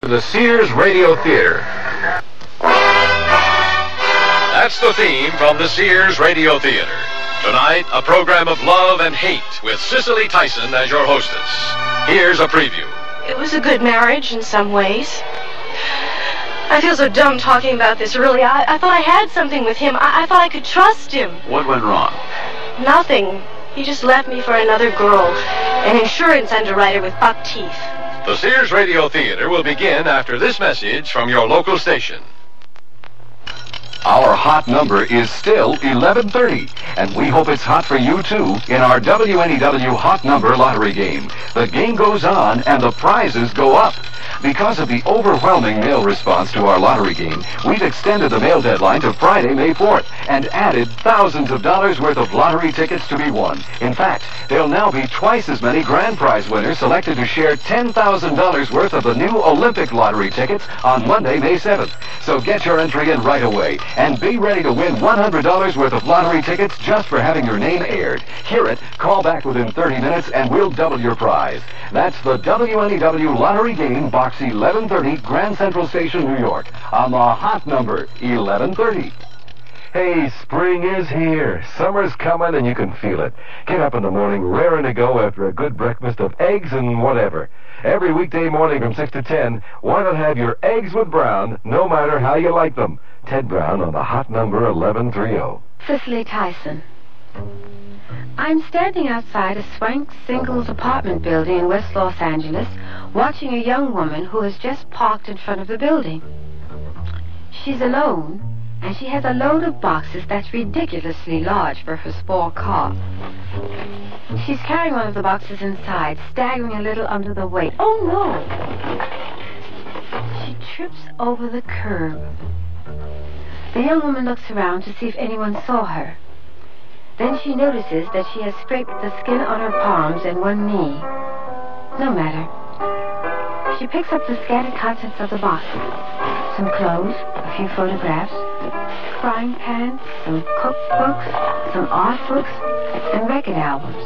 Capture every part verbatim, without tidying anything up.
the Sears Radio Theater. That's the theme from the Sears Radio Theater. Tonight, a program of love and hate with Cicely Tyson as your hostess. Here's a preview. It was a good marriage in some ways. I feel so dumb talking about this, really. I, I thought I had something with him. I, I thought I could trust him. What went wrong? Nothing. He just left me for another girl, an insurance underwriter with buck teeth. The Sears Radio Theater will begin after this message from your local station. Our hot number is still eleven thirty, and we hope it's hot for you, too, in our W N E W Hot Number Lottery game. The game goes on, and the prizes go up. Because of the overwhelming mail response to our lottery game, we've extended the mail deadline to Friday, May fourth, and added thousands of dollars worth of lottery tickets to be won. In fact, there'll now be twice as many grand prize winners selected to share ten thousand dollars worth of the new Olympic lottery tickets on Monday, May seventh. So get your entry in right away, and be ready to win one hundred dollars worth of lottery tickets just for having your name aired. Hear it, call back within thirty minutes, and we'll double your prize. That's the W N E W Lottery Game, Box eleven thirty, Grand Central Station, New York, on the hot number eleven thirty. Hey, spring is here. Summer's coming and you can feel it. Get up in the morning raring to go after a good breakfast of eggs and whatever. Every weekday morning from six to ten, why not have your eggs with Brown, no matter how you like them? Ted Brown on the hot number eleven thirty. Cicely Tyson. I'm standing outside a swank singles apartment building in West Los Angeles, watching a young woman who has just parked in front of the building. She's alone, and she has a load of boxes that's ridiculously large for her small car. She's carrying one of the boxes inside, staggering a little under the weight. Oh, no! She trips over the curb. The young woman looks around to see if anyone saw her. Then she notices that she has scraped the skin on her palms and one knee. No matter. She picks up the scattered contents of the box. Some clothes, a few photographs, frying pans, some cookbooks, some art books, and record albums.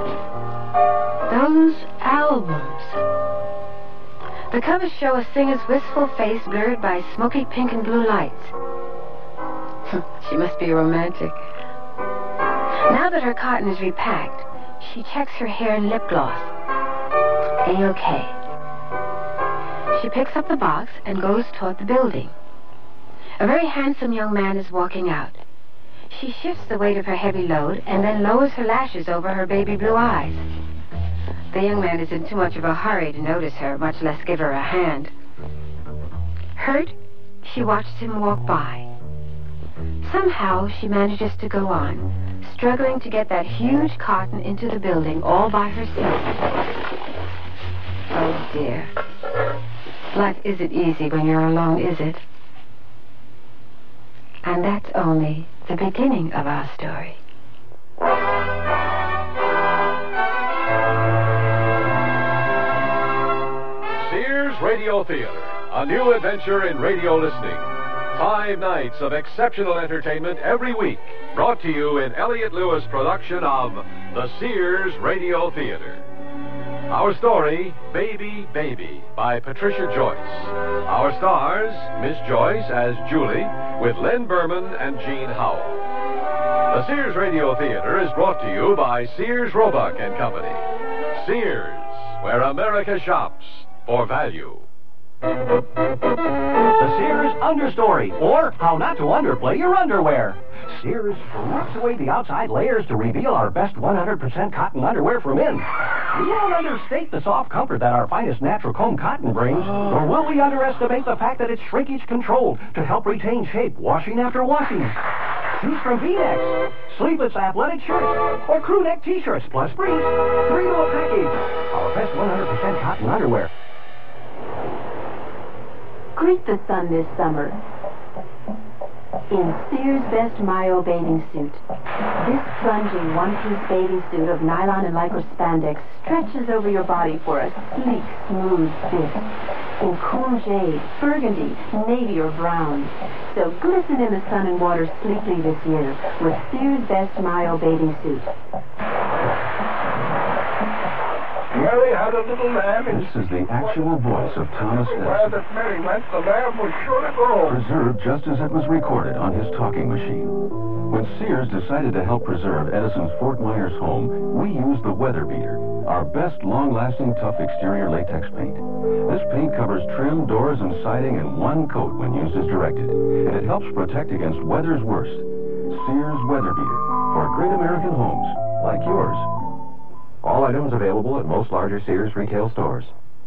Those albums. The covers show a singer's wistful face blurred by smoky pink and blue lights. She must be romantic. Now that her cotton is repacked, she checks her hair and lip gloss. A-okay. She picks up the box and goes toward the building. A very handsome young man is walking out. She shifts the weight of her heavy load and then lowers her lashes over her baby blue eyes. The young man is in too much of a hurry to notice her, much less give her a hand. Hurt, she watches him walk by. Somehow she manages to go on, struggling to get that huge carton into the building all by herself. Oh, dear. Life isn't easy when you're alone, is it? And that's only the beginning of our story. Sears Radio Theater, a new adventure in radio listening. Five nights of exceptional entertainment every week, brought to you in Elliott Lewis production of the Sears Radio Theater. Our story, Baby, Baby, by Patricia Joyce. Our stars, Miss Joyce as Julie, with Len Berman and Jean Howell. The Sears Radio Theater is brought to you by Sears Roebuck and Company. Sears, where America shops for value. The Sears Understory, or How Not to Underplay Your Underwear. Sears strips away the outside layers to reveal our best one hundred percent cotton underwear for men. We won't understate the soft comfort that our finest natural comb cotton brings, nor will we underestimate the fact that it's shrinkage controlled to help retain shape washing after washing. Choose from V-necks, sleeveless athletic shirts, or crew neck t-shirts plus briefs. Three to a package. Our best one hundred percent cotton underwear. Greet the sun this summer in Sears Best Mayo bathing suit. This plunging one-piece bathing suit of nylon and lycra spandex stretches over your body for a sleek, smooth fit in cool jade, burgundy, navy, or brown. So glisten in the sun and water sleekly this year with Sears Best Mayo bathing suit. Merry had a little lamb in... This is the actual voice of Thomas Where Edison, that Mary went, the lamb was sure to go. preserved just as it was recorded on his talking machine. When Sears decided to help preserve Edison's Fort Myers home, we used the Weather Beater, our best long-lasting tough exterior latex paint. This paint covers trim, doors, and siding in one coat when used as directed, and it helps protect against weather's worst. Sears Weather Beater, for great American homes like yours. All items available at most larger Sears retail stores.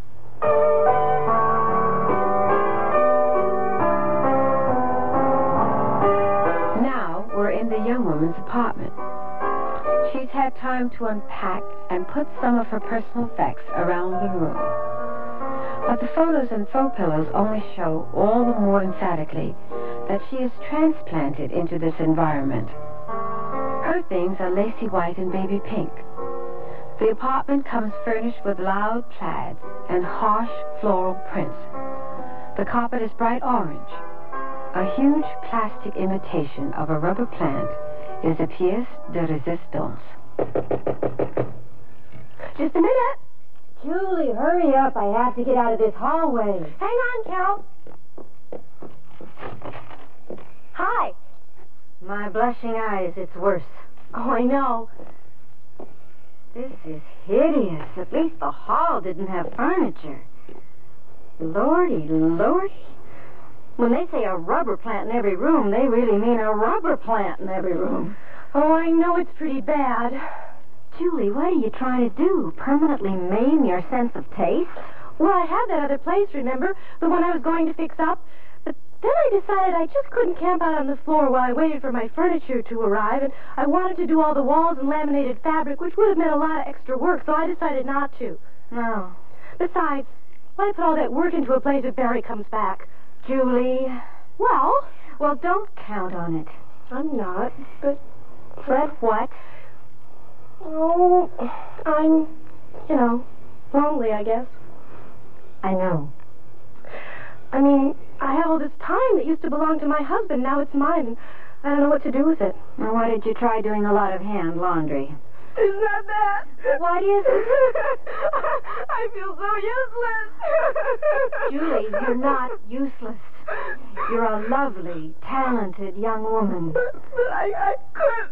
Now we're in the young woman's apartment. She's had time to unpack and put some of her personal effects around the room. But the photos and throw pillows only show all the more emphatically that she is transplanted into this environment. Her things are lacy white and baby pink. The apartment comes furnished with loud plaids and harsh floral prints. The carpet is bright orange. A huge plastic imitation of a rubber plant is a pièce de résistance. Just a minute. Julie, hurry up. I have to get out of this hallway. Hang on, Carol. Hi. My blushing eyes, it's worse. Oh, I know. This is hideous. At least the hall didn't have furniture. Lordy, lordy. When they say a rubber plant in every room, they really mean a rubber plant in every room. Oh, I know it's pretty bad. Julie, what are you trying to do? Permanently maim your sense of taste? Well, I had that other place, remember? The one I was going to fix up. But then I decided I just couldn't camp out on the floor while I waited for my furniture to arrive, and I wanted to do all the walls and laminated fabric, which would have meant a lot of extra work, so I decided not to. No. Besides, why put all that work into a place if Barry comes back? Julie. Well? Well, don't count on it. I'm not, but... But what? Oh, I'm, you know, lonely, I guess. I know. I mean, I have all this time that used to belong to my husband. Now it's mine, and I don't know what to do with it. Well, why did you try doing a lot of hand laundry? Isn't that bad? What is it? I feel so useless. Julie, you're not useless. You're a lovely, talented young woman. But, but I, I couldn't.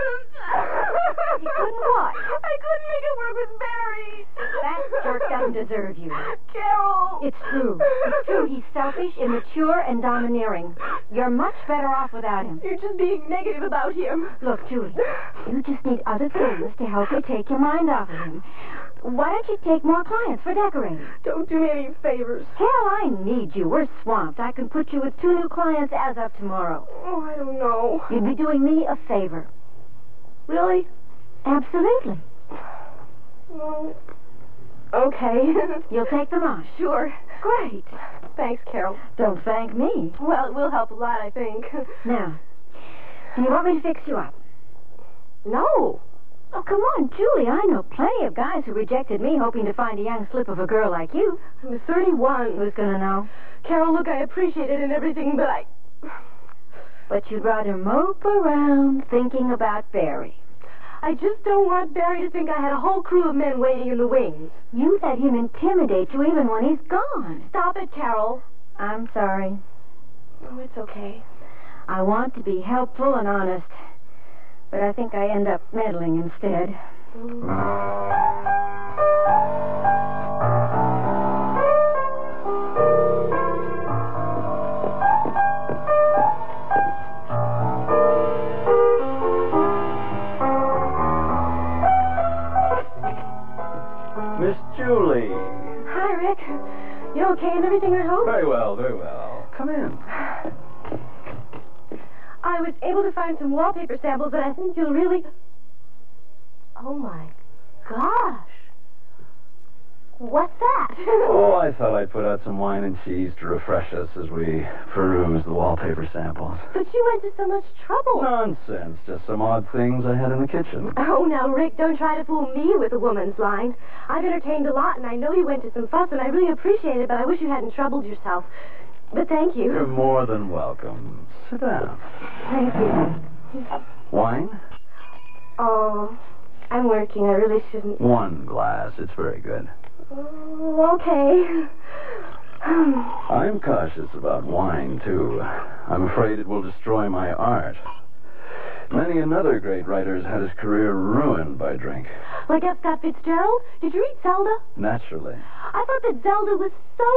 You couldn't what? I couldn't make it work with Barry. That jerk doesn't deserve you. Carol. It's true. It's true. He's selfish, immature, and domineering. You're much better off without him. You're just being negative about him. Look, Julie, you just need other things to help you take your mind off of him. Why don't you take more clients for decorating? Don't do me any favors. Hell, I need you. We're swamped. I can put you with two new clients as of tomorrow. Oh, I don't know. You'd be doing me a favor. Really? Absolutely. Well, okay. You'll take them on? Sure. Great. Thanks, Carol. Don't thank me. Well, it will help a lot, I think. Now, do you want me to fix you up? No. Oh, come on, Julie. I know plenty of guys who rejected me hoping to find a young slip of a girl like you. I'm thirty-one. Who's going to know? Carol, look, I appreciate it and everything, but I... But you'd rather mope around thinking about Barry. I just don't want Barry to think I had a whole crew of men waiting in the wings. You let him intimidate you even when he's gone. Stop it, Carol. I'm sorry. Oh, it's okay. I want to be helpful and honest, but I think I end up meddling instead. Miss Julie. Hi, Rick. You okay and everything, I hope? Very well, very well. Come in. I was able to find some wallpaper samples that I think you'll really... Oh, my gosh. What's that? Oh, I thought I'd put out some wine and cheese to refresh us as we peruse the wallpaper samples. But you went to so much trouble. Nonsense. Just some odd things I had in the kitchen. Oh, now, Rick, don't try to fool me with a woman's line. I've entertained a lot, and I know you went to some fuss, and I really appreciate it, but I wish you hadn't troubled yourself. But thank you. You're more than welcome. Sit down. Thank you. Wine? Oh, I'm working. I really shouldn't. One glass. It's very good. Oh, okay. I'm cautious about wine, too. I'm afraid it will destroy my art. Many another great writer has had his career ruined by drink. Like F. Scott Fitzgerald? Did you read Zelda? Naturally. I thought that Zelda was so...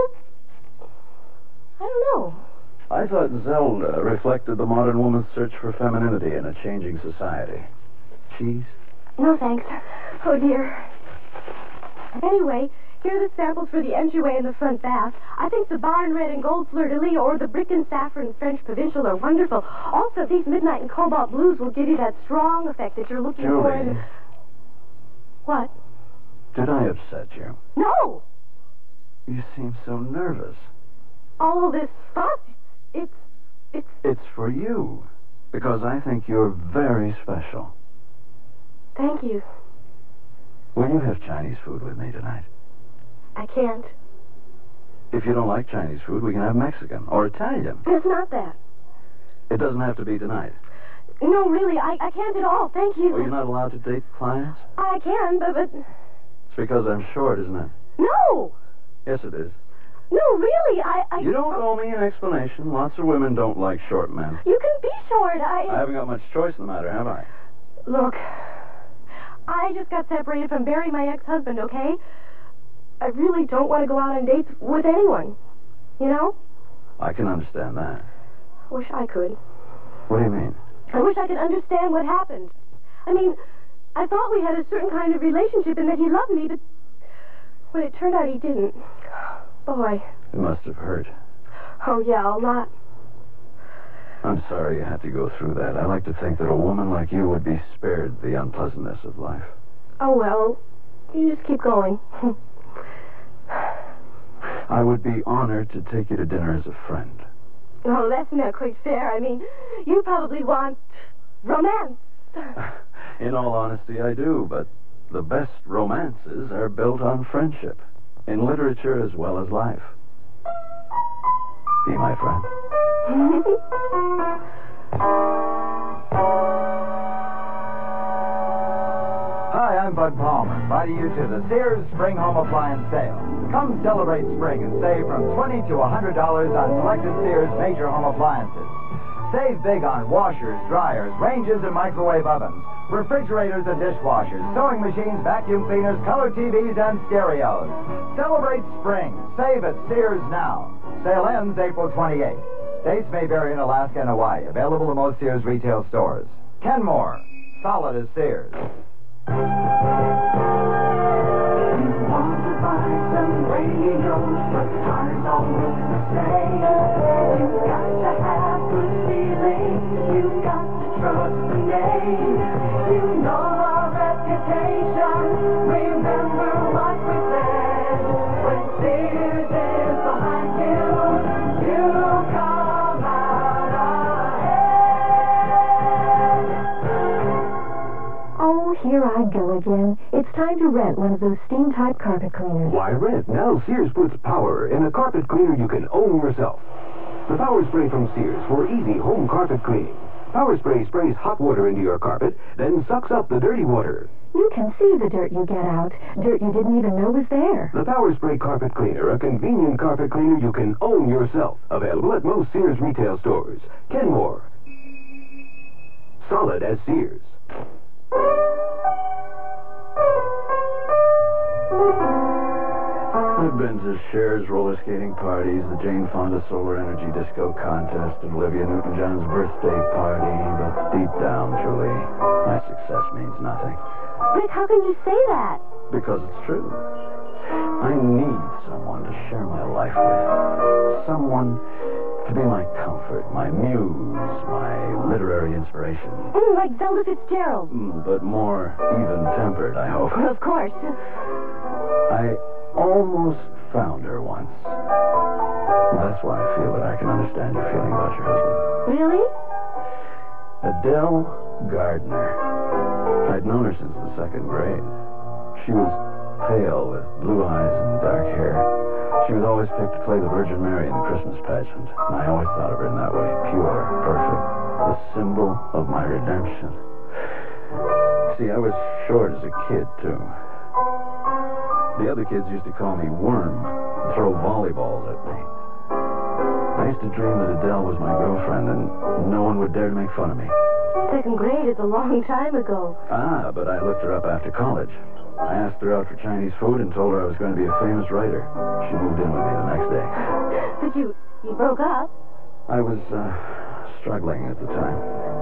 I don't know. I thought Zelda reflected the modern woman's search for femininity in a changing society. Cheese? No, thanks. Oh, dear. Anyway, here are the samples for the entryway and the front bath. I think the barn red and gold fleur-de-lis or the brick and saffron French provincial are wonderful. Also, these midnight and cobalt blues will give you that strong effect that you're looking Julie. for in... What? Did I upset you? No! You seem so nervous. All this fuss, it's... it's... It's for you. Because I think you're very special. Thank you. Will you have Chinese food with me tonight? I can't. If you don't like Chinese food, we can have Mexican or Italian. It's not that. It doesn't have to be tonight. No, really, I, I can't at all. Thank you. Well, you're not allowed to date clients? I can, but... but... It's because I'm short, isn't it? No! Yes, it is. No, really, I... I... You don't owe me an explanation. Lots of women don't like short men. You can be short, I... I haven't got much choice in the matter, have I? Look, I just got separated from Barry, my ex-husband, okay? I really don't want to go out on dates with anyone. You know? I can understand that. Wish I could. What do you mean? I wish I could understand what happened. I mean, I thought we had a certain kind of relationship and that he loved me, but when it turned out he didn't. Boy. It must have hurt. Oh, yeah, a lot. I'm sorry you had to go through that. I like to think that a woman like you would be spared the unpleasantness of life. Oh, well, you just keep going. I would be honored to take you to dinner as a friend. Oh, that's not quite fair. I mean, you probably want romance. In all honesty, I do, but the best romances are built on friendship, in literature as well as life. Be my friend. Hi, I'm Bud Palmer, inviting you to the Sears Spring Home Appliance Sale. Come celebrate spring and save from twenty to one hundred dollars on selected Sears major home appliances. Save big on washers, dryers, ranges, and microwave ovens, refrigerators and dishwashers, sewing machines, vacuum cleaners, color T Vs, and stereos. Celebrate spring. Save at Sears now. Sale ends April twenty-eighth. Dates may vary in Alaska and Hawaii. Available in most Sears retail stores. Kenmore. Solid as Sears. You want to buy some radios, but the cars all look the same. You got to have good feeling. You got to trust the name. You know our reputation. Remember what we said. When Sears is behind you, you come out ahead. Oh, here I go again. It's time to rent one of those steam-type carpet cleaners. Why rent? Now Sears puts power in a carpet cleaner you can own yourself. The Power Spray from Sears for easy home carpet cleaning. Power Spray sprays hot water into your carpet, then sucks up the dirty water. You can see the dirt you get out. Dirt you didn't even know was there. The Power Spray Carpet Cleaner, a convenient carpet cleaner you can own yourself. Available at most Sears retail stores. Kenmore. Solid as Sears. I've been to Cher's roller skating parties, the Jane Fonda Solar Energy Disco Contest, and Olivia Newton-John's birthday party, but deep down, Julie, my success means nothing. Rick, how can you say that? Because it's true. I need someone to share my life with. Someone to be my comfort, my muse, my literary inspiration. Mm, like Zelda Fitzgerald. Mm, but more even-tempered, I hope. Of course. I almost found her once. That's why I feel that I can understand your feeling about your husband. Really? Adele Gardner. I'd known her since the second grade. She was pale with blue eyes and dark hair. She was always picked to play the Virgin Mary in the Christmas pageant, and I always thought of her in that way, pure, perfect, the symbol of my redemption. See, I was short as a kid, too. The other kids used to call me Worm and throw volleyballs at me. I used to dream that Adele was my girlfriend, and no one would dare to make fun of me. Second grade is a long time ago. Ah, but I looked her up after college. I asked her out for Chinese food and told her I was going to be a famous writer. She moved in with me the next day. But you, you broke up? I was uh, struggling at the time.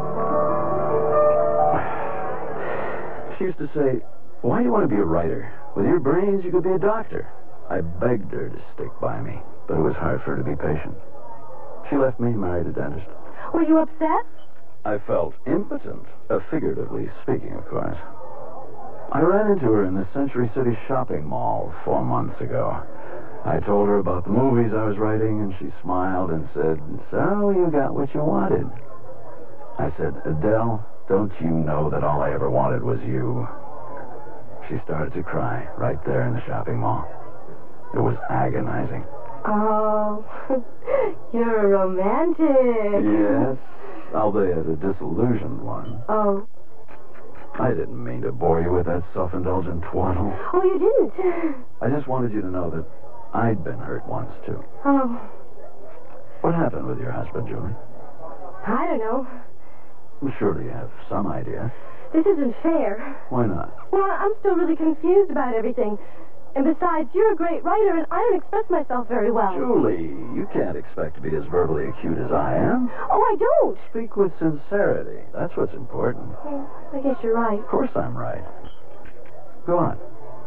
She used to say, "Why do you want to be a writer? With your brains, you could be a doctor." I begged her to stick by me, but it was hard for her to be patient. She left me and married a dentist. Were you upset? I felt impotent, uh, figuratively speaking, of course. I ran into her in the Century City shopping mall four months ago. I told her about the movies I was writing, and she smiled and said, "So you got what you wanted." I said, "Adele, don't you know that all I ever wanted was you?" She started to cry right there in the shopping mall. It was agonizing. Oh, you're a romantic. Yes, albeit a disillusioned one. Oh. I didn't mean to bore you with that self-indulgent twaddle. Oh, you didn't? I just wanted you to know that I'd been hurt once, too. Oh. What happened with your husband, Julie? I don't know. Surely you have some idea. This isn't fair. Why not? Well, I'm still really confused about everything. And besides, you're a great writer, and I don't express myself very well. Julie, you can't expect to be as verbally acute as I am. Oh, I don't. Speak with sincerity. That's what's important. Well, I guess you're right. Of course I'm right. Go on.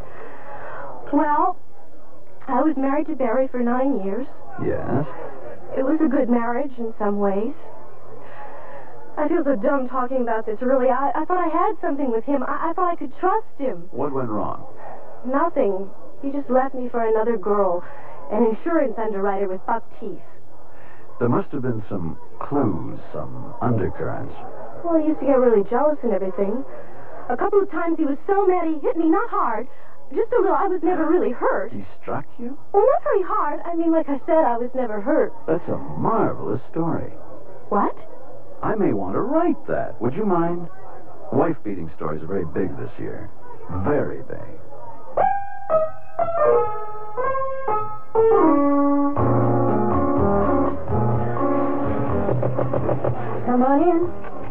Well, I was married to Barry for nine years. Yes? It was a good marriage in some ways. I feel so dumb talking about this, really. I, I thought I had something with him. I, I thought I could trust him. What went wrong? Nothing. He just left me for another girl, an insurance underwriter with buck teeth. There must have been some clues, some undercurrents. Well, he used to get really jealous and everything. A couple of times he was so mad he hit me, not hard, just a little. I was never really hurt. He struck you? Well, not very hard. I mean, like I said, I was never hurt. That's a marvelous story. What? I may want to write that. Would you mind? Wife-beating stories are very big this year. Very big. Come on in.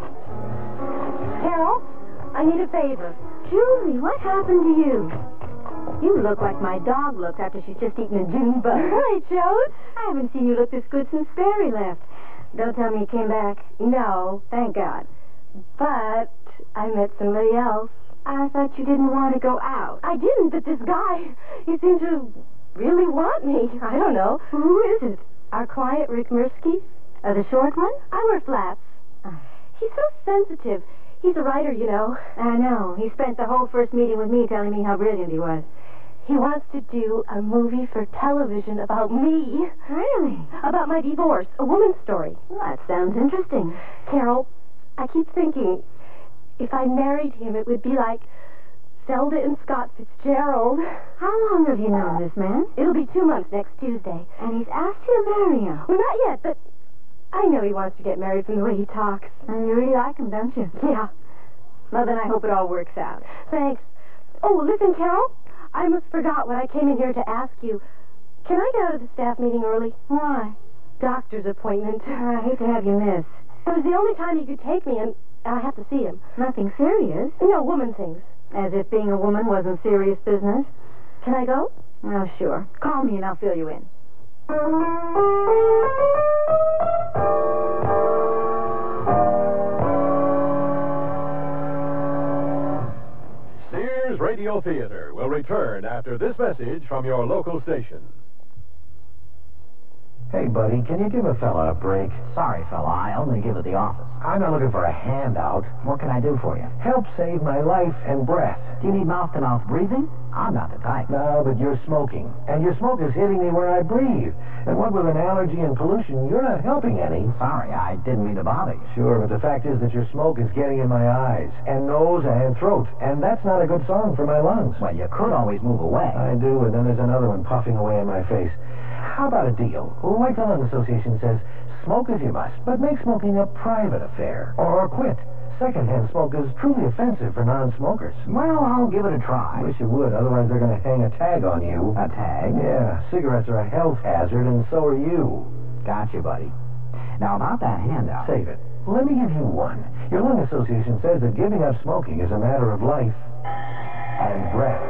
Carol, I need a favor. Julie, what happened to you? You look like my dog looks after she's just eaten a June bug. Hi, Joe. I haven't seen you look this good since Barry left. Don't tell me you came back. No. Thank God. But I met somebody else. I thought you didn't want to go out. I didn't, but this guy, he seemed to really want me. I don't know. Who is it? Our client, Rick Mirsky. Uh, the short one? I wear flats. Uh. He's so sensitive. He's a writer, you know. I know. He spent the whole first meeting with me telling me how brilliant he was. He wants to do a movie for television about me. Really? About my divorce. A woman's story. Well, that sounds interesting. Carol, I keep thinking, if I married him, it would be like Zelda and Scott Fitzgerald. How long have you known this man? It'll be two months next Tuesday. And he's asked you to marry him? Well, not yet, but I know he wants to get married from the way he talks. And you really like him, don't you? Yeah. Well, then I hope it all works out. Thanks. Oh, listen, Carol. I almost forgot when I came in here to ask you. Can I get out of the staff meeting early? Why? Doctor's appointment. I hate to have you miss. It was the only time he could take me, and I have to see him. Nothing serious? No, woman things. As if being a woman wasn't serious business. Can I go? Oh, sure. Call me and I'll fill you in. Sears Radio Theater will return after this message from your local station. Hey, buddy, can you give a fella a break? Sorry, fella, I only give at the office. I'm not looking for a handout. What can I do for you? Help save my life and breath. Do you need mouth-to-mouth breathing? I'm not the type. No, but you're smoking. And your smoke is hitting me where I breathe. And what with an allergy and pollution, you're not helping any. Sorry, I didn't mean to bother you. Sure, but the fact is that your smoke is getting in my eyes, and nose, and throat. And that's not a good song for my lungs. Well, you could always move away. I do, and then there's another one puffing away in my face. How about a deal? White Lung Association says, smoke if you must, but make smoking a private affair. Or quit. secondhand smoke is truly offensive for non-smokers. Well, I'll give it a try. I wish you would, otherwise they're going to hang a tag on you. A tag? Yeah, cigarettes are a health hazard, and so are you. Gotcha, buddy. Now, about that handout. Save it. Let me give you one. Your lung association says that giving up smoking is a matter of life and breath.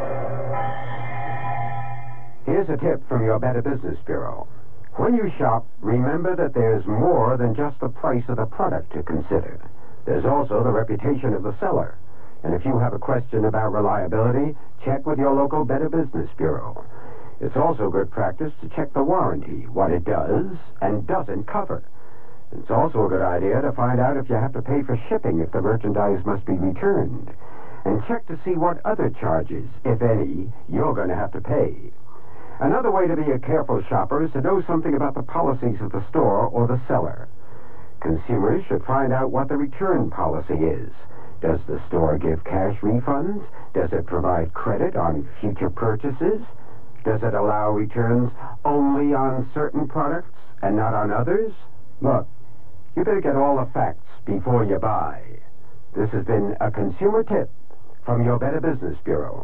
Here's a tip from your Better Business Bureau. When you shop, remember that there's more than just the price of the product to consider. There's also the reputation of the seller. And if you have a question about reliability, check with your local Better Business Bureau. It's also good practice to check the warranty, what it does and doesn't cover. It's also a good idea to find out if you have to pay for shipping if the merchandise must be returned. And check to see what other charges, if any, you're going to have to pay. Another way to be a careful shopper is to know something about the policies of the store or the seller. Consumers should find out what the return policy is. Does the store give cash refunds? Does it provide credit on future purchases? Does it allow returns only on certain products and not on others? Look, you better get all the facts before you buy. This has been a consumer tip from your Better Business Bureau.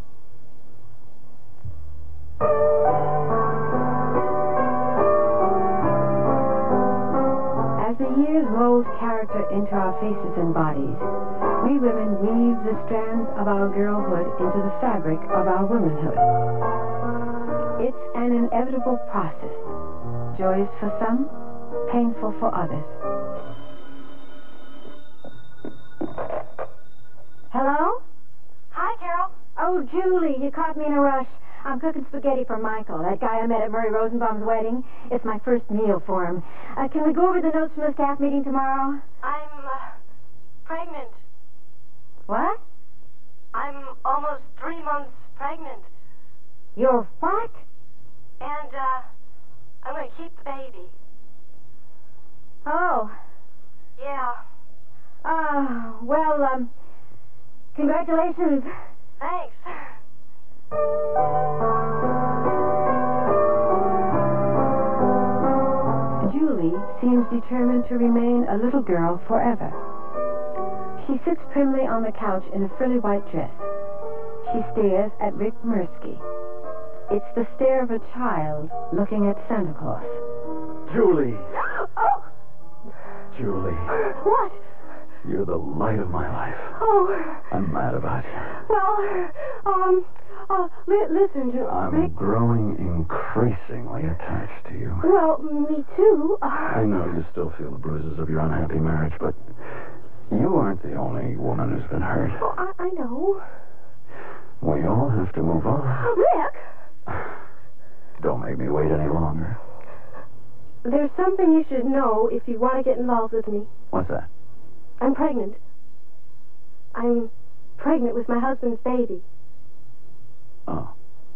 As the years mold character into our faces and bodies, we women weave the strands of our girlhood into the fabric of our womanhood. It's an inevitable process, joyous for some, painful for others. Hello? Hi, Carol. Oh, Julie, you caught me in a rush. I'm cooking spaghetti for Michael, that guy I met at Murray Rosenbaum's wedding. It's my first meal for him. Uh, can we go over the notes from the staff meeting tomorrow? I'm, uh, pregnant. What? I'm almost three months pregnant. You're what? And, uh, I'm going to keep the baby. Oh. Yeah. Uh, well, um, congratulations. Thanks. Julie seems determined to remain a little girl forever. She sits primly on the couch in a frilly white dress. She stares at Rick Mirsky. It's the stare of a child looking at Santa Claus. Julie. Oh! Julie. What? You're the light of my life. Oh. I'm mad about you. Well, um, uh, li- listen to I'm Rick. growing increasingly attached to you. Well, me too. Uh, I know you still feel the bruises of your unhappy marriage, but you aren't the only woman who's been hurt. oh, I, I know. We all have to move on. Rick! Don't make me wait any longer. There's something you should know if you want to get involved with me. What's that? I'm pregnant. I'm pregnant with my husband's baby. Oh.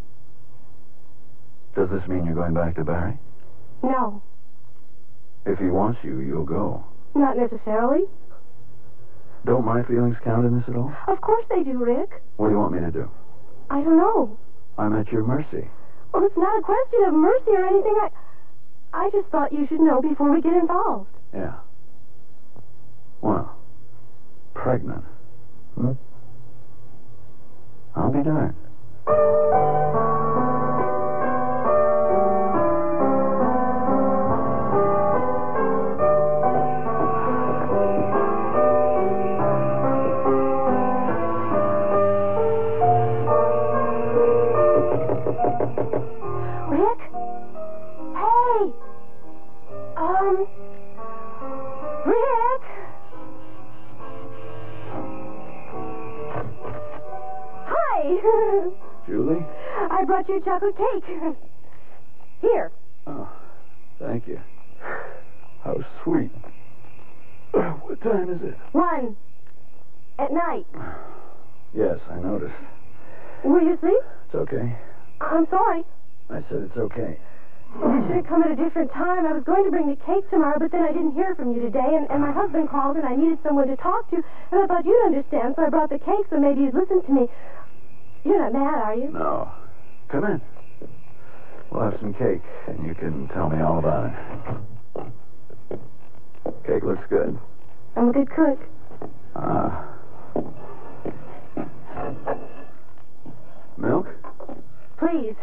Does this mean you're going back to Barry? No, If he wants you, you'll go. not necessarily. Don't my feelings count in this at all? Of course they do, Rick. What do you want me to do? I don't know. I'm at your mercy. Well, it's not a question of mercy or anything. I, I just thought you should know before we get involved. Yeah. Well, pregnant. Hmm? I'll be darned. Rick? Hey! Um... Rick? Hi! Julie? I brought you a chocolate cake. Here. Oh, thank you. How sweet. What time is it? One. At night. Yes, I noticed. Were you asleep? It's okay. I'm sorry. I said it's okay. Well, you should have come at a different time. I was going to bring the cake tomorrow, but then I didn't hear from you today, and, and my husband called, and I needed someone to talk to, and I thought you'd understand, so I brought the cake, so maybe you'd listen to me. You're not mad, are you? No. Come in. We'll have some cake, and you can tell me all about it. Cake looks good. I'm a good cook. I Ah. Milk? Please.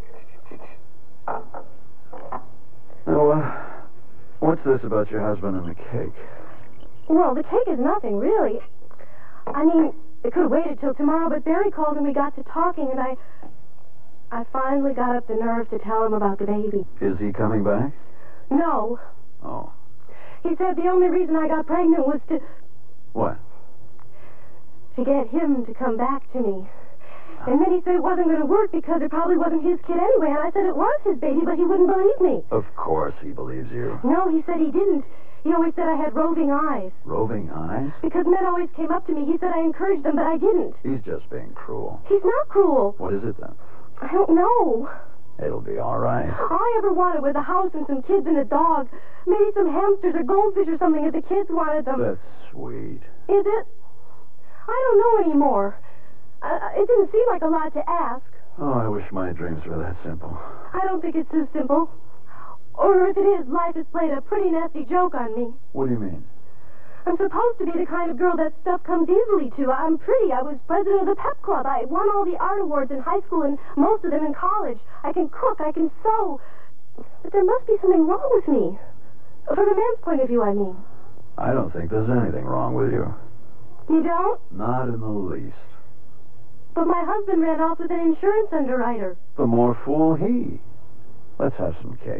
Oh, uh, what's this about your husband and the cake? Well, the cake is nothing, really. I mean, it could have waited till tomorrow, but Barry called and we got to talking, and I... I finally got up the nerve to tell him about the baby. Is he coming back? No. Oh. He said the only reason I got pregnant was to... What? To get him to come back to me. And then he said it wasn't going to work because it probably wasn't his kid anyway, and I said it was his baby, but he wouldn't believe me. Of course he believes you. No, he said he didn't. He always said I had roving eyes. Roving eyes? Because men always came up to me. He said I encouraged them, but I didn't. He's just being cruel. He's not cruel. What is it then? I don't know. It'll be all right. All I ever wanted was a house and some kids and a dog. Maybe some hamsters or goldfish or something if the kids wanted them. That's sweet. Is it? I don't know anymore. Uh, it didn't seem like a lot to ask. Oh, I wish my dreams were that simple. I don't think it's so simple. Or if it is, life has played a pretty nasty joke on me. What do you mean? I'm supposed to be the kind of girl that stuff comes easily to. I'm pretty. I was president of the pep club. I won all the art awards in high school and most of them in college. I can cook. I can sew. But there must be something wrong with me. From a man's point of view, I mean. I don't think there's anything wrong with you. You don't? Not in the least. But my husband ran off with an insurance underwriter. The more fool he. Let's have some cake.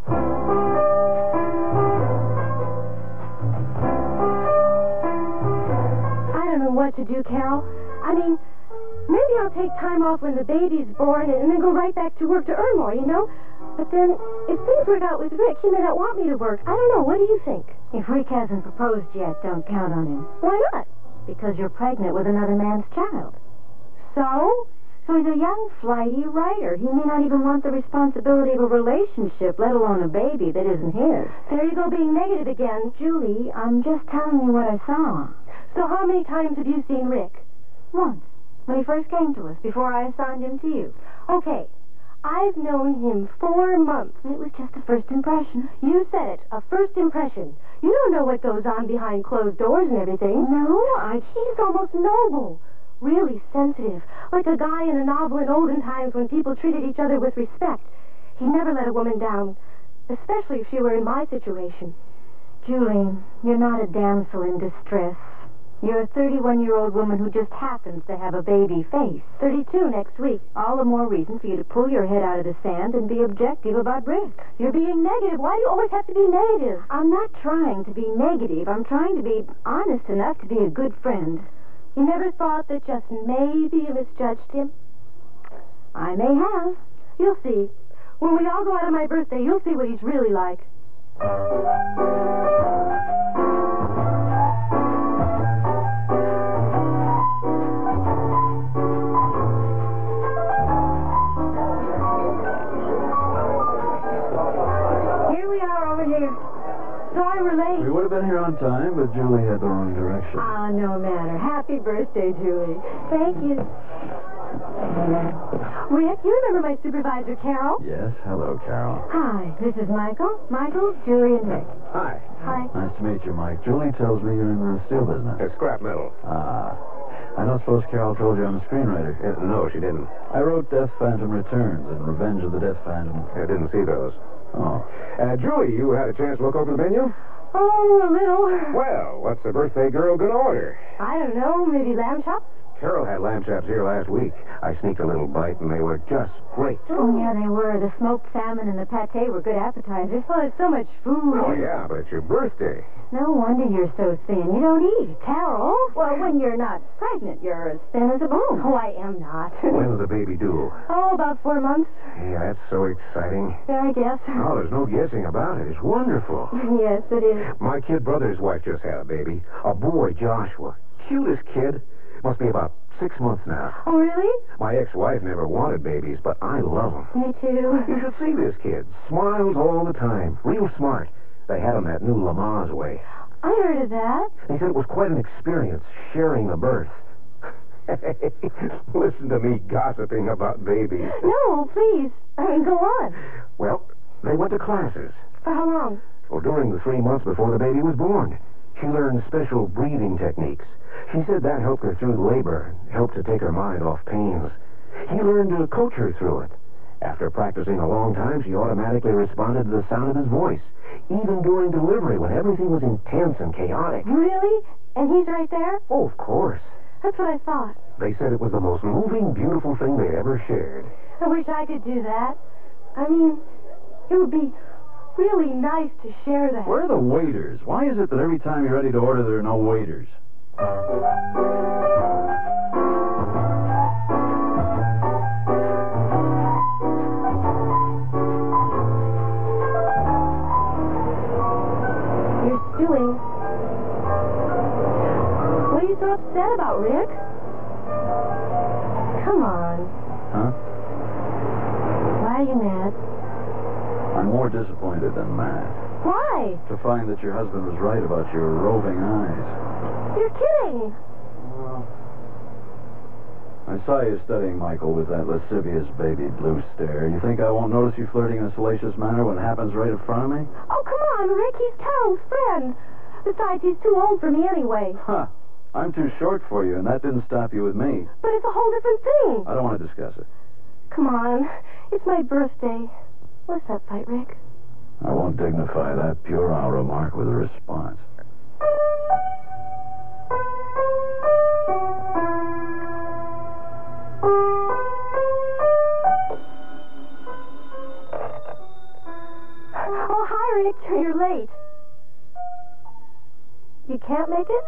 I don't know what to do, Carol. I mean, maybe I'll take time off when the baby's born and then go right back to work to earn more, you know? But then, if things work out with Rick, he may not want me to work. I don't know. What do you think? If Rick hasn't proposed yet, don't count on him. Why not? Because you're pregnant with another man's child. So? So he's a young, flighty writer. He may not even want the responsibility of a relationship, let alone a baby that isn't his. There you go, being negative again. Julie, I'm just telling you what I saw. So how many times have you seen Rick? Once. When he first came to us, before I assigned him to you. Okay. I've known him four months. It was just a first impression. You said it. A first impression. You don't know what goes on behind closed doors and everything. No, I... He's almost noble. Really sensitive. Like a guy in a novel in olden times when people treated each other with respect. He never let a woman down. Especially if she were in my situation. Julie, you're not a damsel in distress. You're a thirty-one-year-old woman who just happens to have a baby face. thirty-two next week. All the more reason for you to pull your head out of the sand and be objective about Rick. You're being negative. Why do you always have to be negative? I'm not trying to be negative. I'm trying to be honest enough to be a good friend. You never thought that just maybe you misjudged him? I may have. You'll see. When we all go out on my birthday, you'll see what he's really like. Here we are over here. Sorry we're late. We would have been here on time, but Julie had the wrong direction. Ah, no matter. Happy birthday, Julie. Thank you. Rick, you remember my supervisor, Carol? Yes, hello, Carol. Hi, this is Michael. Michael, Julie, and Rick. Hi. Hi. Nice to meet you, Mike. Julie tells me you're in the steel business. Uh, scrap metal. Ah. I don't suppose Carol told you I'm a screenwriter. Uh, no, she didn't. I wrote Death Phantom Returns and Revenge of the Death Phantom. I didn't see those. Oh. Uh, Julie, you had a chance to look over the menu? Oh, a little. Well, what's the birthday girl gonna order? I don't know, maybe lamb chops? Carol had lamb chops here last week. I sneaked a little bite, and they were just great. Oh, yeah, they were. The smoked salmon and the pate were good appetizers. Oh, it's so much food. Oh, yeah, but it's your birthday. No wonder you're so thin. You don't eat. Carol? Well, when you're not pregnant, you're as thin as a bone. Oh, I am not. When's the baby due? Oh, about four months. Yeah, that's so exciting. Yeah, I guess. Oh, there's no guessing about it. It's wonderful. Yes, it is. My kid brother's wife just had a baby. A boy, Joshua. Cutest kid. Must be about six months now. Oh, really? My ex-wife never wanted babies, but I love them. Me too. You should see this kid. Smiles all the time. Real smart. They had him that new Lamaze way. I heard of that. They said it was quite an experience sharing the birth. Listen to me gossiping about babies. No, please. I mean, go on. Well, they went to classes. For how long? Well, during the three months before the baby was born. She learned special breathing techniques. She said that helped her through labor and helped to take her mind off pains. He learned to coach her through it. After practicing a long time, she automatically responded to the sound of his voice, even during delivery when everything was intense and chaotic. Really? And he's right there? Oh, of course. That's what I thought. They said it was the most moving, beautiful thing they ever shared. I wish I could do that. I mean, it would be really nice to share that. Where are the waiters? Why is it that every time you're ready to order, there are no waiters? You're stewing. What are you so upset about, Rick? Come on. Huh? Why are you mad? I'm more disappointed than mad. Why? To find that your husband was right about your roving eyes. You're kidding. Well, I saw you studying Michael with that lascivious baby blue stare. You think I won't notice you flirting in a salacious manner when it happens right in front of me? Oh, come on, Rick. He's Carol's friend. Besides, he's too old for me anyway. Huh. I'm too short for you, and that didn't stop you with me. But it's a whole different thing. I don't want to discuss it. Come on. It's my birthday. Let's not fight, Rick. I won't dignify that puerile remark with a response. Oh, hi, Rick. You're late. You can't make it?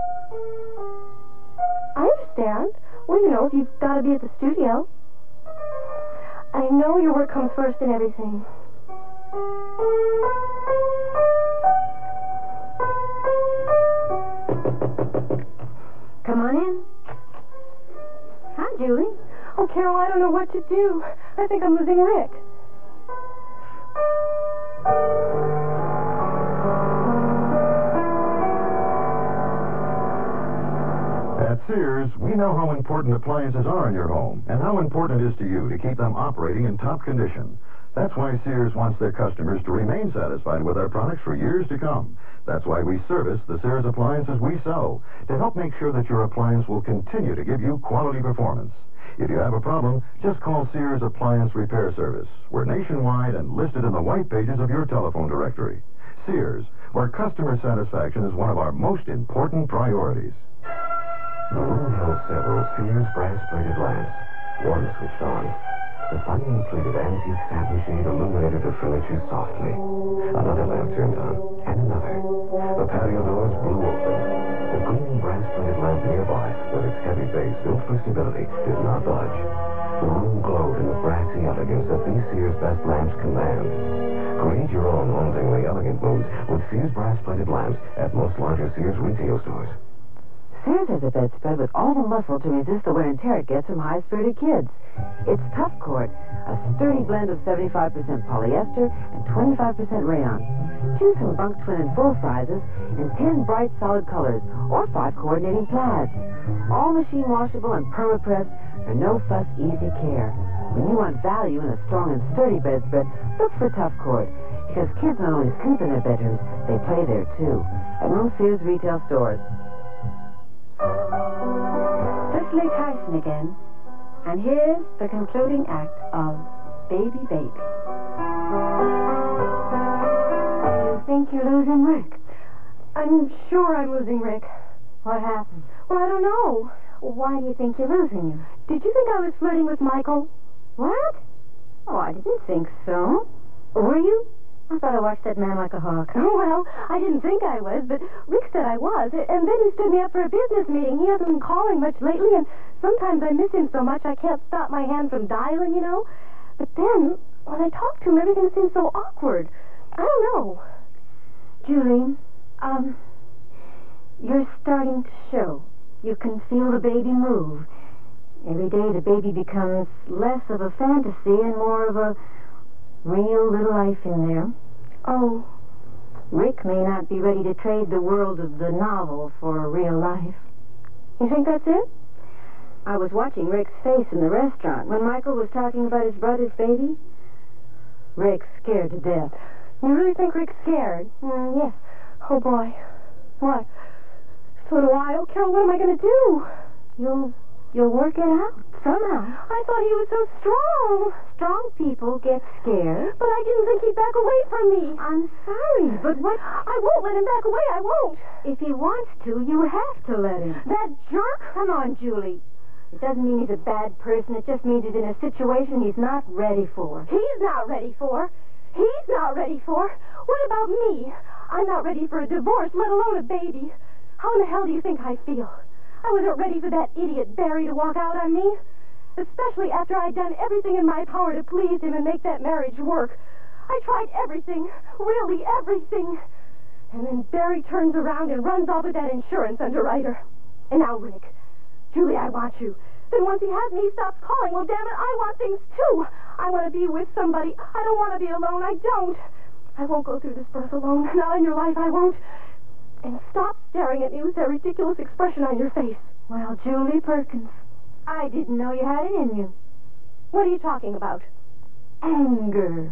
I understand. Well, you know, if you've got to be at the studio. I know your work comes first in everything. Come on in. Hi, Julie. Oh, Carol, I don't know what to do. I think I'm losing Rick. At Sears, we know how important appliances are in your home and how important it is to you to keep them operating in top condition. That's why Sears wants their customers to remain satisfied with our products for years to come. That's why we service the Sears appliances we sell, to help make sure that your appliance will continue to give you quality performance. If you have a problem, just call Sears Appliance Repair Service. We're nationwide and listed in the white pages of your telephone directory. Sears, where customer satisfaction is one of our most important priorities. The room held several Sears brass-plated lamps. One switched on. The finely-plated antique satin shade illuminated the furniture softly. Another lamp turned on, and another. The patio doors blew open. The green brass-plated lamp nearby, with its heavy base built for stability, did not budge. The room glowed in the brassy elegance that these Sears best lamps command. Create your own hauntingly elegant moods with Sears brass-plated lamps at most larger Sears retail stores. Sears has a bedspread with all the muscle to resist the wear and tear it gets from high-spirited kids. It's Tough Cord, a sturdy blend of seventy-five percent polyester and twenty-five percent rayon. Choose from bunk twin and full sizes in ten bright solid colors or five coordinating plaids. All machine washable and perma-pressed for no-fuss, easy care. When you want value in a strong and sturdy bedspread, look for Tough Cord, because kids not only sleep in their bedrooms, they play there too. At most Sears retail stores. Cicely Tyson again. And here's the concluding act of Baby Baby. You think you're losing Rick? I'm sure I'm losing Rick. What happened? Well, I don't know. Why do you think you're losing him? Did you think I was flirting with Michael? What? Oh, I didn't think so. Were you? I thought I watched that man like a hawk. Oh, well, I didn't think I was, but Rick said I was. And then he stood me up for a business meeting. He hasn't been calling much lately, and sometimes I miss him so much I can't stop my hand from dialing, you know. But then, when I talk to him, everything seems so awkward. I don't know. Julie, um, you're starting to show. You can feel the baby move. Every day the baby becomes less of a fantasy and more of a real little life in there. Oh. Rick may not be ready to trade the world of the novel for real life. You think that's it? I was watching Rick's face in the restaurant when Michael was talking about his brother's baby. Rick's scared to death. You really think Rick's scared? Mm, yes. Oh, boy. What? So do I. Oh, Carol, what am I going to do? You'll, you'll work it out somehow. I thought he was so strong. Strong people get scared. But I didn't think he'd back away from me. I'm sorry, but what... I won't let him back away. I won't. If he wants to, you have to let him. That jerk? Come on, Julie. It doesn't mean he's a bad person. It just means he's in a situation he's not ready for. He's not ready for. He's not ready for. What about me? I'm not ready for a divorce, let alone a baby. How in the hell do you think I feel? I wasn't ready for that idiot Barry to walk out on me. Especially after I'd done everything in my power to please him and make that marriage work. I tried everything. Really everything. And then Barry turns around and runs off with that insurance underwriter. And now, Rick. Julie, I want you. Then once he has me, he stops calling. Well, damn it, I want things too. I want to be with somebody. I don't want to be alone. I don't. I won't go through this birth alone. Not in your life, I won't. And stop staring at me with that ridiculous expression on your face. Well, Julie Perkins, I didn't know you had it in you. What are you talking about? Anger.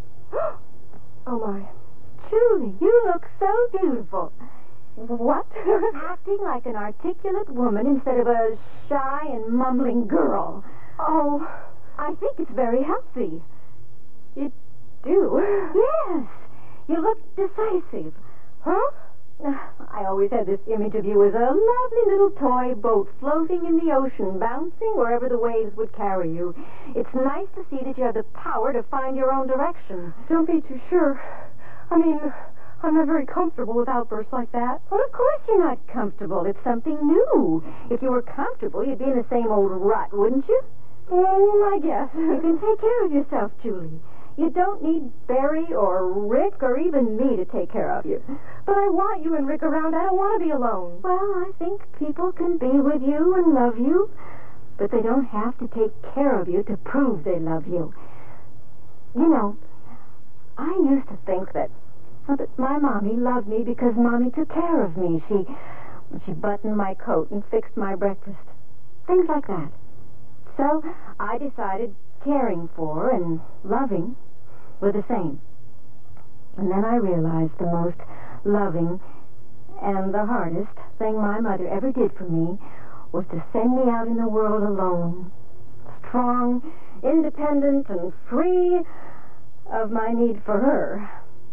Oh, my. Julie, you look so beautiful. What? Acting like an articulate woman instead of a shy and mumbling girl. Oh, I think it's very healthy. You do? Yes. You look decisive. Huh? I always had this image of you as a lovely little toy boat floating in the ocean, bouncing wherever the waves would carry you. It's nice to see that you have the power to find your own direction. Don't be too sure. I mean, I'm not very comfortable with outbursts like that. Well, of course you're not comfortable. It's something new. If you were comfortable, you'd be in the same old rut, wouldn't you? Oh, I guess. You can take care of yourself, Julie. You don't need Barry or Rick or even me to take care of you. But I want you and Rick around. I don't want to be alone. Well, I think people can be with you and love you, but they don't have to take care of you to prove they love you. You know, I used to think that, well, that my mommy loved me because Mommy took care of me. She, she buttoned my coat and fixed my breakfast. Things like that. So I decided caring for and loving were the same. And then I realized the most loving and the hardest thing my mother ever did for me was to send me out in the world alone, strong, independent, and free of my need for her.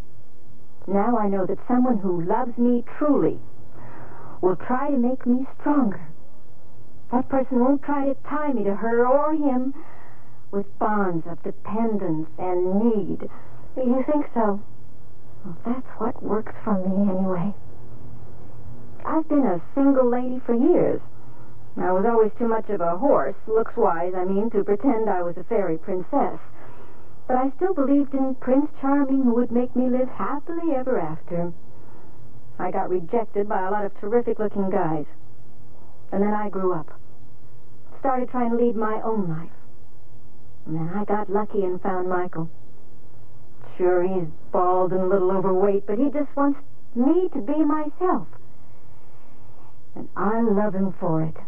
Now I know that someone who loves me truly will try to make me stronger. That person won't try to tie me to her or him with bonds of dependence and need. You think so? Well, that's what works for me anyway. I've been a single lady for years. I was always too much of a horse, looks-wise, I mean, to pretend I was a fairy princess. But I still believed in Prince Charming, who would make me live happily ever after. I got rejected by a lot of terrific-looking guys. And then I grew up. Started trying to lead my own life. And then I got lucky and found Michael. Sure, he's bald and a little overweight, but he just wants me to be myself. And I love him for it.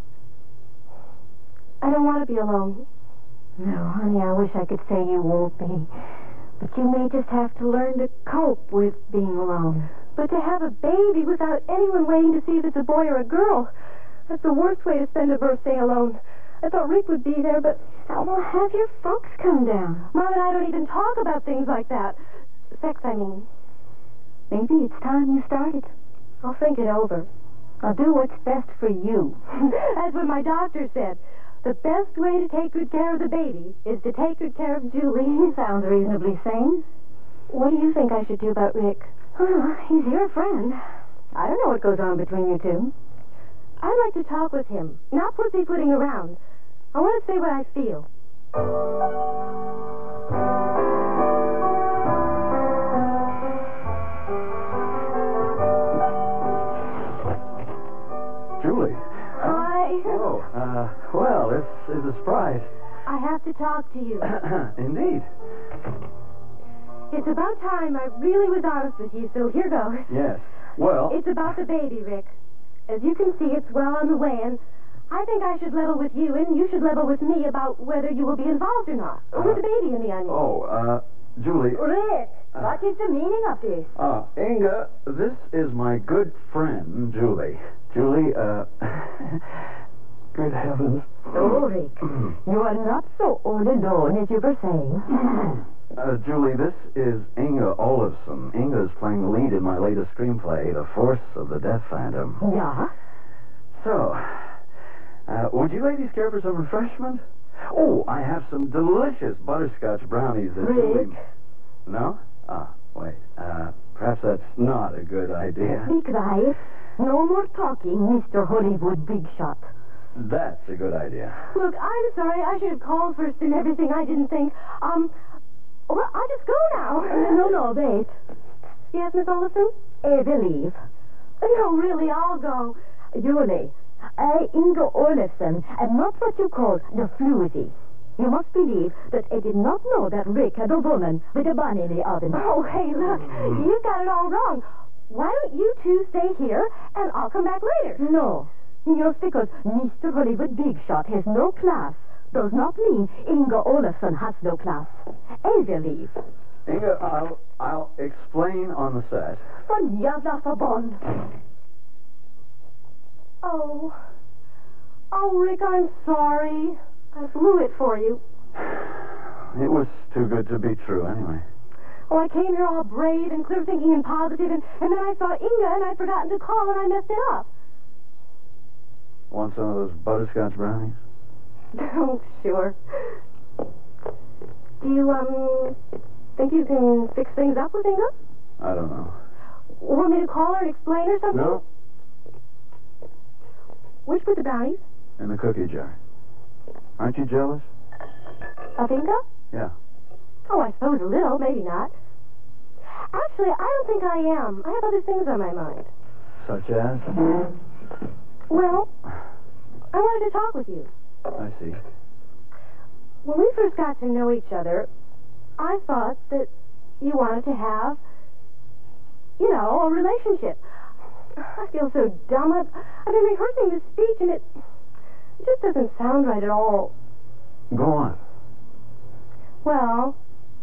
I don't want to be alone. No, honey, I wish I could say you won't be. But you may just have to learn to cope with being alone. But to have a baby without anyone waiting to see if it's a boy or a girl, that's the worst way to spend a birthday alone. I thought Rick would be there, but... Oh, well, have your folks come down. Mom and I don't even talk about things like that. Sex, I mean. Maybe it's time you started. I'll think it over. I'll do what's best for you. That's what my doctor said. The best way to take good care of the baby is to take good care of Julie. Sounds reasonably sane. What do you think I should do about Rick? Oh, he's your friend. I don't know what goes on between you two. I'd like to talk with him, not pussyfooting around. I want to say what I feel. Julie. Hi. Oh, uh, well, this is a surprise. I have to talk to you. Indeed. It's about time I really was honest with you, so here goes. Yes. Well... It's about the baby, Rick. As you can see, it's well on the way, and I think I should level with you, and you should level with me about whether you will be involved or not. Uh, with the baby in the onion. Oh, uh, Julie... Rick, uh, what is the meaning of this? Ah, uh, Inga, this is my good friend, Julie. Julie, uh... good heavens. Oh, Rick, you are not so all alone as you were saying. Uh, Julie, this is Inga Olafsson. Inga is playing the lead in my latest screenplay, The Force of the Death Phantom. Yeah? So, uh, would you ladies care for some refreshment? Oh, I have some delicious butterscotch brownies that Rick? Julie... No? Ah, wait. Uh, perhaps that's not a good idea. Be quiet. No more talking, Mister Hollywood Big Shot. That's a good idea. Look, I'm sorry. I should have called first and everything. I didn't think. Um, well, I'll just go now. Uh, no, no, wait. Yes, Miss Olafsson? I believe. No, really, I'll go. Julie, I, Inga Olafsson, am not what you call the floozy. You must believe that I did not know that Rick had a woman with a bun in the oven. Oh, hey, look, you got it all wrong. Why don't you two stay here, and I'll come back later? No. Just because Mister Hollywood Big Shot has no class does not mean Inga Olafsson has no class. I believe. Inga, I'll, I'll explain on the set. Vad jävla förband. Oh. Oh, Rick, I'm sorry. I blew it for you. It was too good to be true anyway. Well, I came here all brave and clear thinking and positive, and, and then I saw Inga, and I'd forgotten to call, and I messed it up. Want some of those butterscotch brownies? Oh, sure. Do you, um, think you can fix things up with Inga? I don't know. Want me to call her and explain or something? No. Where'd you put the brownies? In the cookie jar. Aren't you jealous? Of Inga? Yeah. Oh, I suppose a little, maybe not. Actually, I don't think I am. I have other things on my mind. Such as? Well, I wanted to talk with you. I see. When we first got to know each other, I thought that you wanted to have, you know, a relationship. I feel so dumb. I've, I've been rehearsing this speech, and it, it just doesn't sound right at all. Go on. Well,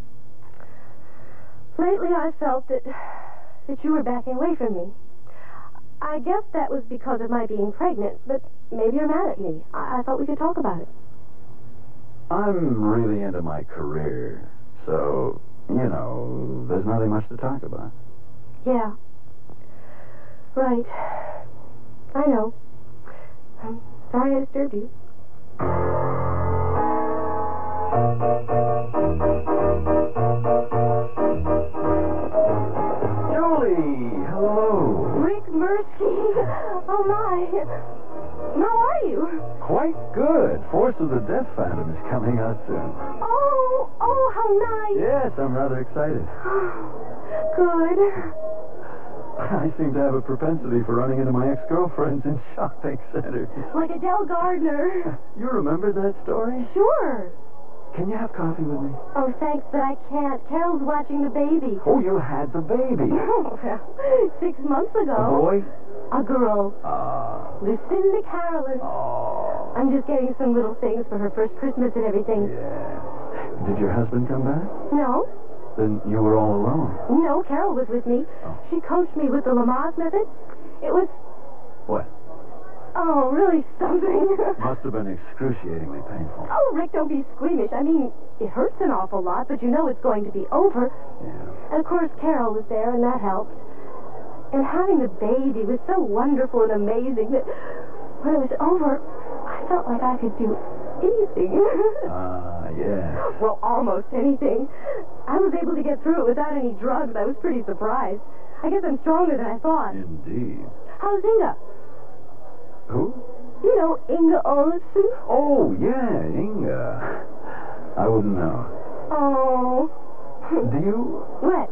lately I felt that that you were backing away from me. I guess that was because of my being pregnant, but maybe you're mad at me. I, I thought we could talk about it. I'm really into my career, so, you know, there's nothing much to talk about. Yeah. Right. I know. I'm sorry I disturbed you. Julie! Hello! Rick Mirsky! Oh, my. How are you? Quite good. Force of the Death Phantom is coming out soon. Oh, oh, how nice. Yes, I'm rather excited. Good. I seem to have a propensity for running into my ex-girlfriends in shopping centers. Like Adele Gardner. You remember that story? Sure. Can you have coffee with me? Oh, thanks, but I can't. Carol's watching the baby. Oh, you had the baby. Six months ago. A boy? A girl. Ah. Uh, Lucinda Carolyn. Oh. I'm just getting some little things for her first Christmas and everything. Yeah. Did your husband come back? No. Then you were all alone. No, Carol was with me. Oh. She coached me with the Lamaze method. It was... What? Oh, really something. Must have been excruciatingly painful. Oh, Rick, don't be squeamish. I mean, it hurts an awful lot, but you know it's going to be over. Yeah. And, of course, Carol was there, and that helped. And having the baby was so wonderful and amazing that when it was over, I felt like I could do anything. Ah, uh, yeah. Well, almost anything. I was able to get through it without any drugs. I was pretty surprised. I guess I'm stronger than I thought. Indeed. How's Inga? Who? You know, Inga Olafsson. Oh, yeah, Inga. I wouldn't know. Oh. Do you? What?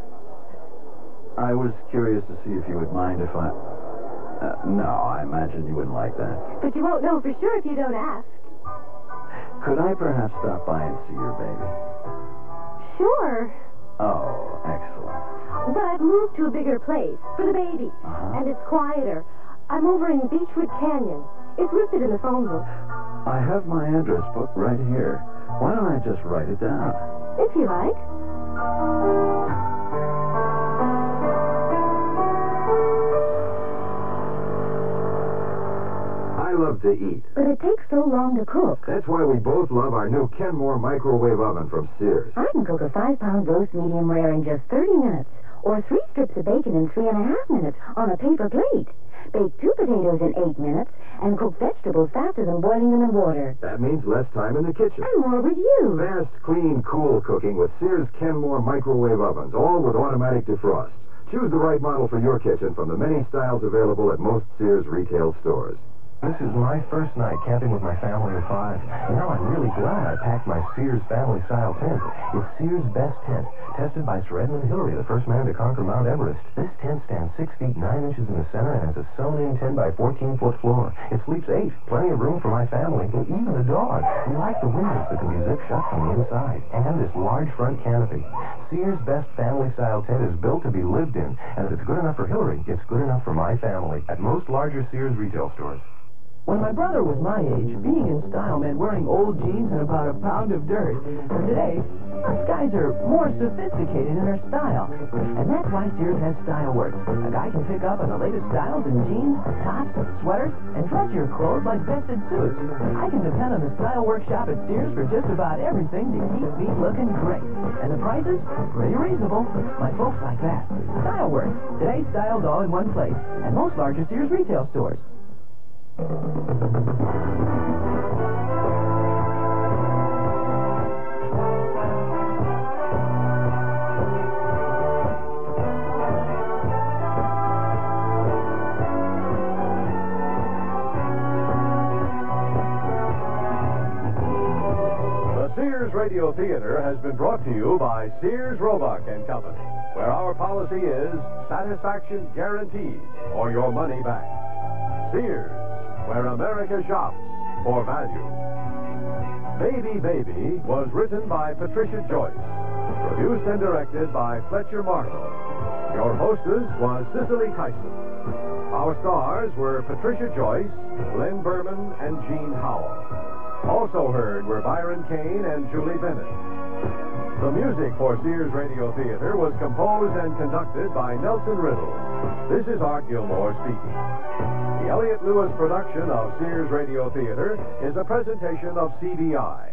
I was curious to see if you would mind if I... Uh, no, I imagine you wouldn't like that. But you won't know for sure if you don't ask. Could I perhaps stop by and see your baby? Sure. Oh, excellent. But I've moved to a bigger place for the baby. Uh-huh. And it's quieter. I'm over in Beechwood Canyon. It's listed in the phone book. I have my address book right here. Why don't I just write it down? If you like. love to eat. But it takes so long to cook. That's why we both love our new Kenmore microwave oven from Sears. I can cook a five-pound roast medium rare in just thirty minutes, or three strips of bacon in three and a half minutes on a paper plate. Bake two potatoes in eight minutes, and cook vegetables faster than boiling them in water. That means less time in the kitchen. And more with you. Fast, clean, cool cooking with Sears Kenmore microwave ovens, all with automatic defrost. Choose the right model for your kitchen from the many styles available at most Sears retail stores. This is my first night camping with my family of five. Now I'm really glad I packed my Sears family-style tent. It's Sears' best tent, tested by Sir Edmund Hillary, the first man to conquer Mount Everest. This tent stands six feet nine inches in the center and has a sewn-in ten by fourteen foot floor. It sleeps eight, plenty of room for my family, and even the dog. We like the windows that can be zipped shut from the inside, and this large front canopy. Sears' best family-style tent is built to be lived in, and if it's good enough for Hillary, it's good enough for my family at most larger Sears retail stores. When my brother was my age, being in style meant wearing old jeans and about a pound of dirt. But today, us guys are more sophisticated in our style. And that's why Sears has Style Works. A guy can pick up on the latest styles in jeans, tops, sweaters, and dress your clothes like vested suits. I can depend on the Style Works shop at Sears for just about everything to keep me looking great. And the prices? Pretty reasonable. My folks like that. Style Works. Today's styles all in one place. At most larger Sears retail stores. The Sears Radio Theater has been brought to you by Sears Roebuck and Company, where our policy is satisfaction guaranteed or your money back. Sears, where America shops for value. Baby Baby was written by Patricia Joyce, produced and directed by Fletcher Markle. Your hostess was Cicely Tyson. Our stars were Patricia Joyce, Glenn Berman, and Gene Howell. Also heard were Byron Kane and Julie Bennett. The music for Sears Radio Theater was composed and conducted by Nelson Riddle. This is Art Gilmore speaking. The Elliott Lewis production of Sears Radio Theater is a presentation of C B I.